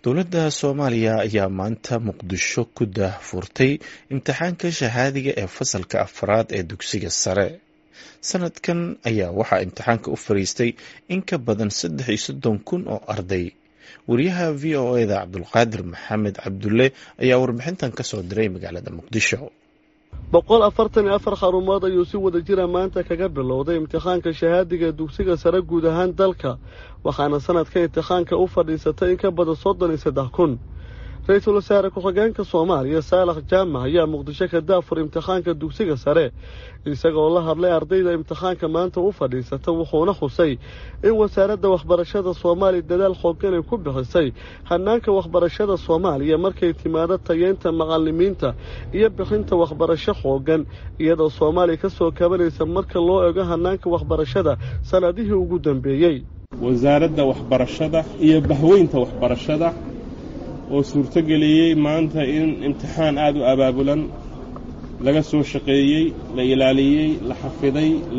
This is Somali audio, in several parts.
dowladda Soomaaliya ayaa maanta Muqdisho ku daahfurtay imtixaanka shahaadiga ee fasalka afraad ee dugsiga sare. Sanadkan ayaa waxaa imtixaanka u fariistay in ka badan 330,000 oo arday. Wariyaha VOA-da Cabdulqaadir Maxamed Cabdulle ayaa warbixintan ka soo diray magaalada Muqdisho. 144 xarumood ayuu si wada jira maanta kaga bilowday imtixaanka shahaadiga dugsiga sare guud ahaan dalka, waxaana sanadka imtixaanka u fadhiisatay in ka badan 33,000. Ra'iisul Wasaare Ku-xigeenka Soomaaliya Saalax Jaamac ayaa Muqdisho ka daafur imtixaanka dugsiga sare, isagoo la hadlay ardayda imtixaanka maanta u fadhiisata, wuxuuna xusay in wasaaradda waxbarashada Soomaaliya dadaal xooggan ay ku bixisay hanaanka waxbarashada Soomaaliya markay timaado tayeynta macallimiinta iyo bixinta waxbarasho xooggan, iyadoo Soomaaliya ka soo kabanaysa marka loo eego hanaanka waxbarashada sanadihii ugu dambeeyay. wasaaradda waxbarashada iyo bahweynta waxbarashada oo suurtageliyay maanta in imtixaan aad u abaabulan laga soo shaqeeyay, la ilaaliyay, la xafiday, la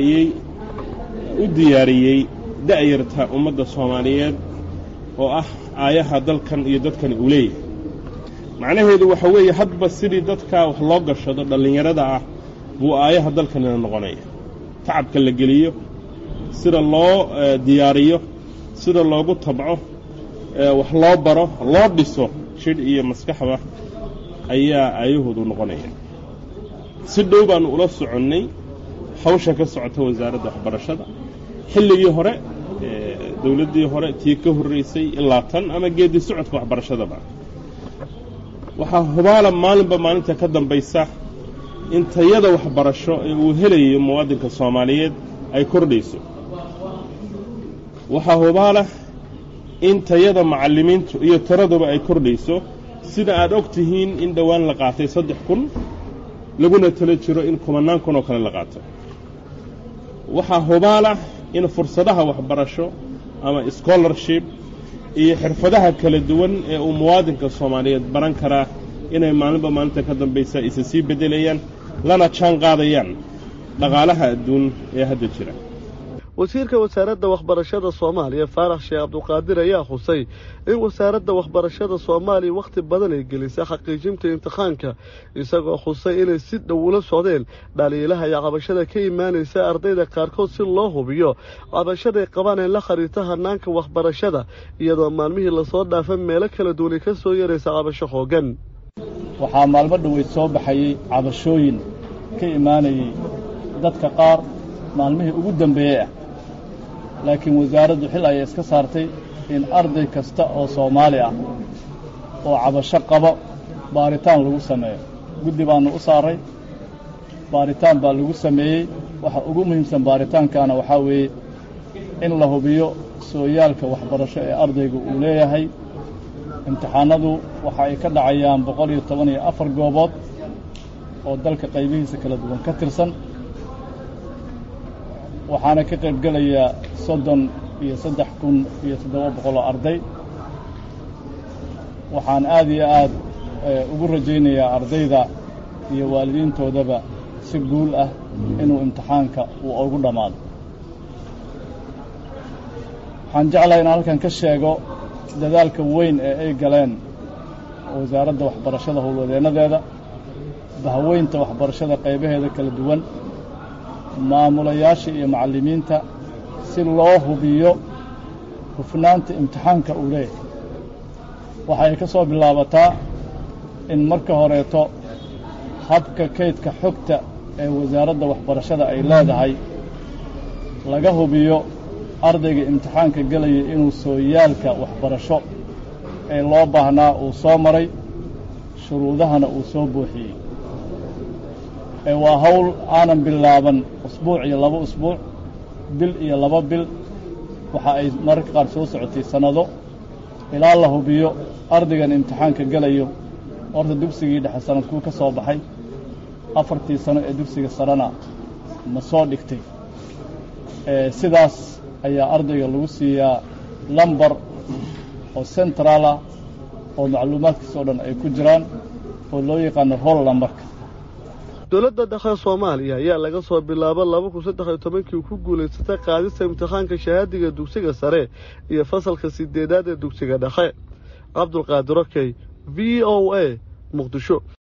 diyaariyay da'yarta ummadda Soomaaliyeed oo ah aayaha dalkan iyo dadkan u leeyahay. macnaheedu waxa weeye hadba sidii dadka wax loo gashado dhalinyarada ah buu aayaha dalkan noqonaya. tacabka la geliyo, sida loo diyaariyo, sida loogu tabco, wax loo baro, loo dhiso jidh iyo maskaxba ayaa aayahoodu noqonaya. si dhow baan ula soconnay hawsha ka socota wasaaradda waxbarashada xilligii hore, dawladdii hore tii ka horreysay ilaa tan ama geedi socodka waxbarashadaba. waxaa hubaala maalinba maalinta ka dambaysa in tayada waxbarasho ee uu helayo muwaadinka Soomaaliyeed ay kordhayso. waxaa hubaala in tayada macallimiintu iyo tiraduba ay kordhayso, sida aad og tihiin in dhowaan la qaatay 3,000 laguna tala jiro in 10,000 oo kale la qaato. waxaa hubaala in fursadaha waxbarasho ama scholarship iyo xirfadaha kala duwan ee uu muwaadinka Soomaaliyeed baran karaa inay maalinba maalinta ka dambaysa isa sii bedelayaan lana jaan qaadayaan dhaqaalaha adduun ee hadda jira. wasiirka wasaaradda waxbarashada Soomaaliya Faarax Sheekh Cabdulqaadir ayaa xusay in wasaaradda waxbarashada Soomaaliya waqti badan ay gelisay xaqiijinta imtixaanka, isagoo xusay inay si dhow ula socdeen dhaliilaha iyo cabashada ka imaanaysa ardayda qaarkood si loo hubiyo cabashada ay qabaan in la xiriirta hanaanka waxbarashada, iyadoo maalmihii lasoo dhaafay meelo kala duwan ka soo yaraysa cabasho xooggan. waxaa maalmo dhoweyd soo baxayay cabashooyin ka imaanayay dadka qaar maalmihii ugu dambeeyay ah, laakiin wasaaraddu xil ayay iska saartay in arday kasta oo Soomaali ah oo cabasho qabo baaritaan lagu sameeyo. guddi baanu u saaray, baaritaan baa lagu sameeyey. waxa ugu muhiimsan baaritaankaana waxaa weeye in la hubiyo sooyaalka waxbarasho ee ardaygu uu leeyahay. imtixaanadu waxa ay ka dhacayaan 114 goobood oo dalka qaybihiisa kala duwan ka tirsan, waxaana ka qayb galaya 33,700 oo arday. waxaan aad iyo aad ugu rajaynayaa ardayda iyo waalidiintoodaba si guul ah inuu imtixaanka uu ugu dhammaado. waxaan jeclahay inaan halkan ka sheego dadaalka weyn ee ay galeen wasaaradda waxbarashada howlwadeenadeeda, bahweynta waxbarashada qaybaheeda kala duwan, maamulayaasha iyo macallimiinta, si loo hubiyo hufnaanta imtixaanka uu leeyahay. waxay ka soo bilaabataa in marka horeeto habka kaydka xogta ee wasaaradda waxbarashada ay leedahay laga hubiyo ardayga imtixaanka gelaya inuu sooyaalka waxbarasho ee loo baahnaa uu soo maray, shuruudahana uu soo buuxiyey. waa hawl aanan bilaaban usbuuc iyo 2 usbuuc, bil iyo 2 bil. waxa ay mararka qaar soo socotay sanado ilaa la hubiyo ardaygan imtixaanka gelayo horta dugsigii dhexe sanadkuu ka soo baxay, 4 sano ee dugsiga sarena ma soo dhigtay. sidaas ayaa ardayga lagu siiyaa lambar oo central ah oo macluumaadkiisa oo dhan ay ku jiraan oo loo yaqaan roll numberka. dowladda dhexe Soomaaliya ayaa laga soo bilaabo 2013 ku guuleysatay qaadista imtixaanka shahaadiga dugsiga sare iyo fasalka 8aad ee dugsiga dhexe. cabdulqaadir okey v o a muqdisho.